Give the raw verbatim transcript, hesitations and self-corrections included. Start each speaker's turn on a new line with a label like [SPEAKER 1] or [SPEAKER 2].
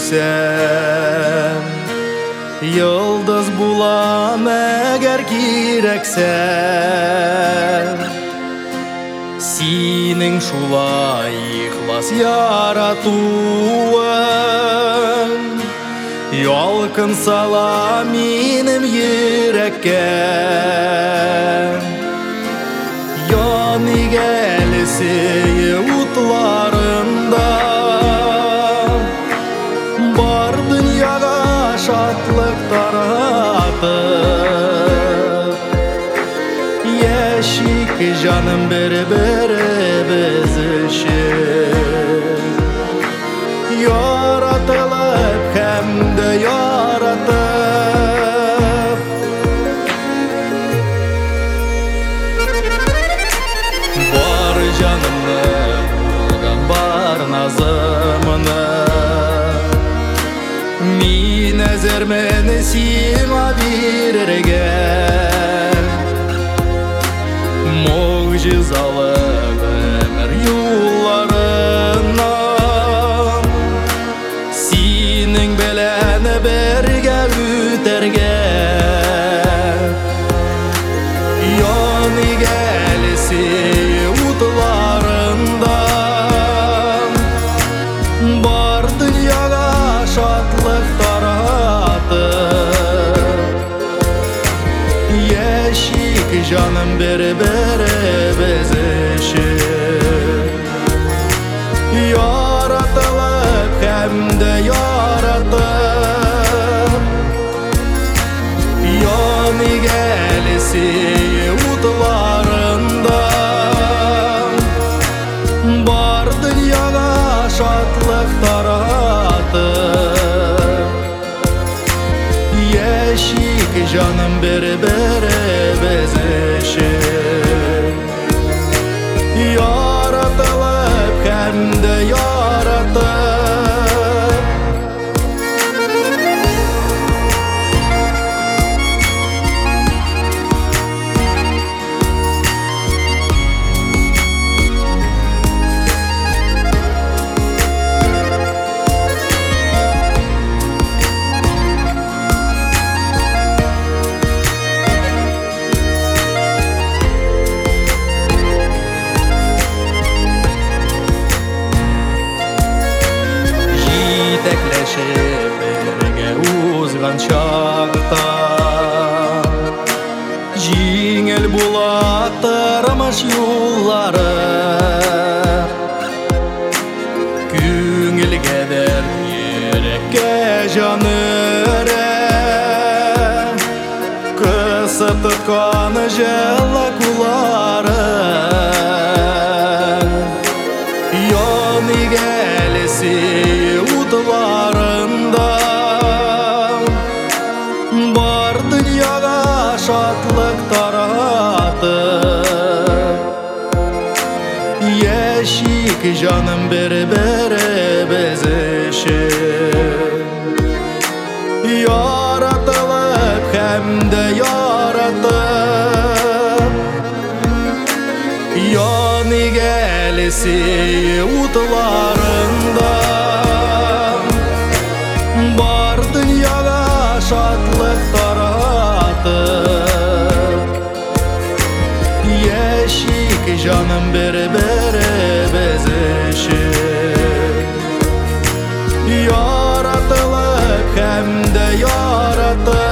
[SPEAKER 1] düşsem, yıldız bulam eğer gireksem. Senin şulay ihlas yaratuın, yolkın sala minim yürekке. Yani gelisi utlarında, bar dünyaga şatlık taratıp. Yeşik canım bir-birimiz için yaratılıp hem de yaratıp. Var canımı bulgan bar nazımını, min ezer meni sima birergen. Mucizalı ömür yollarından, senin belene berge ütergen. Yani gelisi utlarından, bar dünyaga şatlık taratıp. Yeşik canım bir-birimiz için yaratılıp hem de yaratıp. Yani gelisi utlarından, bar dünyaga şatlık taratıp. Yeşik canım bir-birimiz için yaratılıp hem de yaratıp. Birge uzgan çakta, jingel bulatırmış yolları. Küngül geder yürekке canıre, kısıp tutkan jella kulları. Yani gelisi utlarından, bar dünyaga şatlık taratıp. Yeşik canım bir-birimiz için yaratılıp hem de yaratıp. Yani gelisi utlarından, bar dünyaga şatlık taratıp. Yeşik canım bir-birimiz için yaratılıp hem de yaratıp.